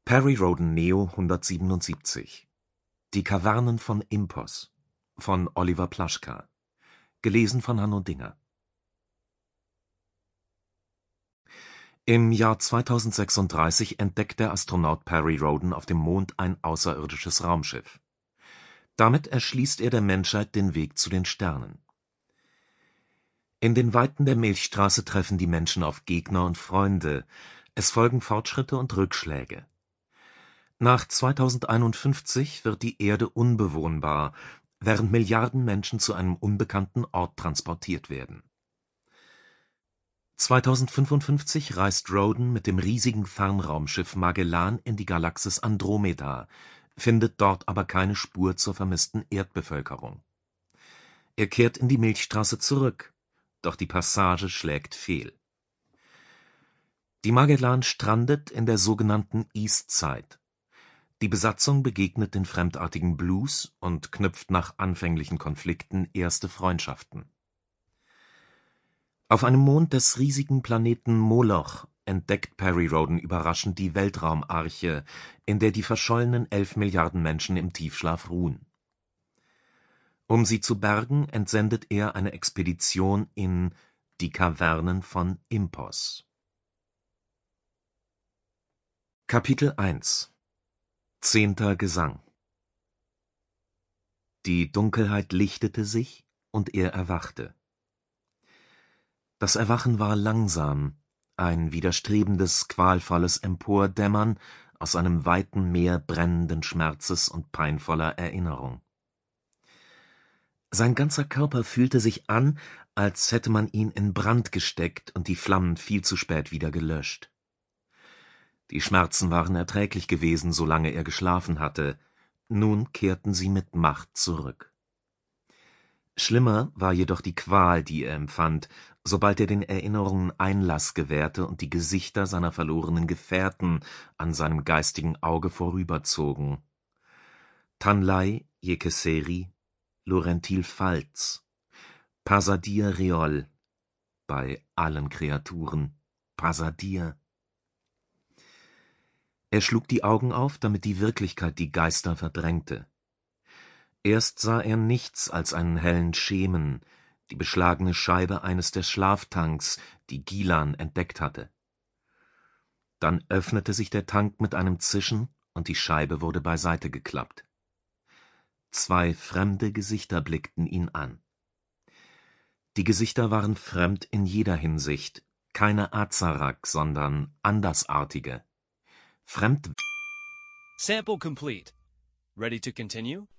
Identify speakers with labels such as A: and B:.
A: Perry Rhodan Neo 177 Die Kavernen von Impos von Oliver Plaschka. Gelesen von Hanno Dinger. Im Jahr 2036 entdeckt der Astronaut Perry Rhodan auf dem Mond ein außerirdisches Raumschiff. Damit erschließt er der Menschheit den Weg zu den Sternen. In den Weiten der Milchstraße treffen die Menschen auf Gegner und Freunde. Es folgen Fortschritte und Rückschläge. Nach 2051 wird die Erde unbewohnbar, während Milliarden Menschen zu einem unbekannten Ort transportiert werden. 2055 reist Rhodan mit dem riesigen Fernraumschiff Magellan in die Galaxis Andromeda, findet dort aber keine Spur zur vermissten Erdbevölkerung. Er kehrt in die Milchstraße zurück, doch die Passage schlägt fehl. Die Magellan strandet in der sogenannten Eastside. Die Besatzung begegnet den fremdartigen Blues und knüpft nach anfänglichen Konflikten erste Freundschaften. Auf einem Mond des riesigen Planeten Moloch entdeckt Perry Rhodan überraschend die Weltraumarche, in der die verschollenen 11 Milliarden Menschen im Tiefschlaf ruhen. Um sie zu bergen, entsendet er eine Expedition in die Kavernen von Impos. Kapitel 1 10. Gesang. Die Dunkelheit lichtete sich, und er erwachte. Das Erwachen war langsam, ein widerstrebendes, qualvolles Empordämmern aus einem weiten Meer brennenden Schmerzes und peinvoller Erinnerung. Sein ganzer Körper fühlte sich an, als hätte man ihn in Brand gesteckt und die Flammen viel zu spät wieder gelöscht. Die Schmerzen waren erträglich gewesen, solange er geschlafen hatte. Nun kehrten sie mit Macht zurück. Schlimmer war jedoch die Qual, die er empfand, sobald er den Erinnerungen Einlass gewährte und die Gesichter seiner verlorenen Gefährten an seinem geistigen Auge vorüberzogen. Tanlai Yekeseri, Laurentil Falz, Pasadir Reol, bei allen Kreaturen, Pasadir. Er schlug die Augen auf, damit die Wirklichkeit die Geister verdrängte. Erst sah er nichts als einen hellen Schemen, die beschlagene Scheibe eines der Schlaftanks, die Gilan entdeckt hatte. Dann öffnete sich der Tank mit einem Zischen und die Scheibe wurde beiseite geklappt. 2 fremde Gesichter blickten ihn an. Die Gesichter waren fremd in jeder Hinsicht, keine Azarak, sondern andersartige.
B: Sample complete. Ready to continue?